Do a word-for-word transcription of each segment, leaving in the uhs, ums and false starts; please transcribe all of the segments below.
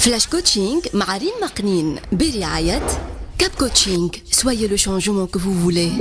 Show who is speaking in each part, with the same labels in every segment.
Speaker 1: فلاش كوتشينغ مع ريم مقنين برعاية كاب كوتشينغ. Soyez le changement que vous voulez.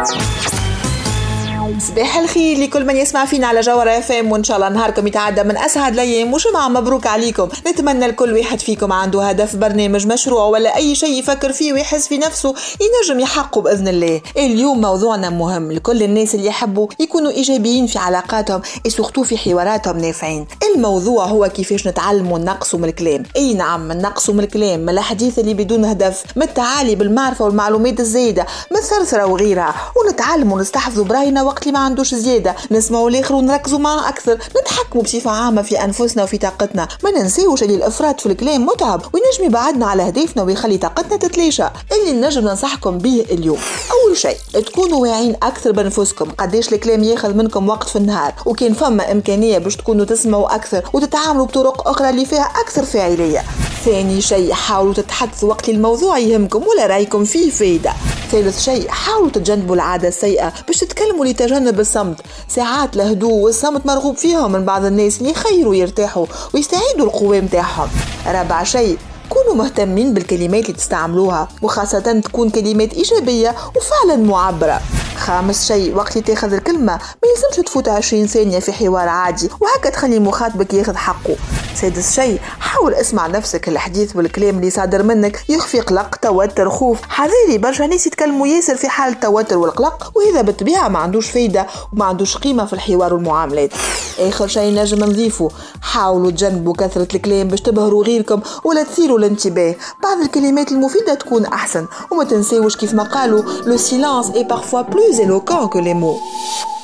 Speaker 2: صباح الخير لكل من يسمع فينا على جوهر اف ام، وان شاء الله نهاركم يتعدى من اسعد الايام وجمعه مبروك عليكم. نتمنى لكل واحد فيكم عنده هدف، برنامج، مشروع ولا اي شيء يفكر فيه ويحس في نفسه ينجم يحققه باذن الله. اليوم موضوعنا مهم لكل الناس اللي يحبوا يكونوا ايجابيين في علاقاتهم وسورتو في حواراتهم نافعين. الموضوع هو كيفاش نتعلموا نقصوا من الكلام. اي نعم، نقصوا من الكلام، من الحديث اللي بدون هدف، من التعالي بالمعرفه والمعلومات الزايده، من الثرثره وغيرها، ونتعلموا نستحفظوا براينا وقت اللي ما عندوش زياده، نسمعوا الاخر ونركزوا معه اكثر، نتحكموا بصفه عامه في انفسنا وفي طاقتنا. ما ننساوش اللي الافراط في الكلام متعب وينجم يبعدنا على هدفنا ويخلي طاقتنا تتلاشى. اللي نجم ننصحكم به اليوم، اول شيء تكونوا واعيين اكثر بنفسكم، قداش الكلام ياخذ منكم وقت في النهار، وكان فما امكانيه باش تكونوا تسمعوا اكثر وتتعاملوا بطرق اخرى اللي فيها اكثر فاعليه. ثاني شيء، حاولوا تتحدثوا وقت الموضوع يهمكم ولا رايكم فيه فايده. ثالث شيء، حاولوا تتجنبوا العاده السيئه باش تتكلموا لتجنب الصمت. ساعات الهدوء والصمت مرغوب فيهم من بعض الناس اللي يخيروا يرتاحوا ويستعيدوا القوة متاعهم. رابع شيء، كونوا مهتمين بالكلمات اللي تستعملوها، وخاصة تكون كلمات إيجابية وفعلا معبرة. خامس شيء، وقت اللي تاخذ الكلمة ما يلزمش تفوت عشرين ثانية في حوار عادي وهكا تخلي مخاطبك ياخذ حقه. سادس شيء، حاول اسمع نفسك. الحديث والكلام اللي صادر منك يخفي قلق، توتر، خوف. حذري، برشا ناس يتكلموا ياسر في حال التوتر والقلق، وهذا بالطبيعة ما عندوش فايدة وما عندوش قيمة في الحوار والمعاملات. آخر شيء نجم نضيفه، حاولوا تجنبوا كثرة الكلام باش تبهروا غيركم ولا تثيروا الانتباه. بعض الكلمات المفيدة تكون أحسن، وما تنساوش كيف ما قالوا le silence est parfois plus éloquent que les mots.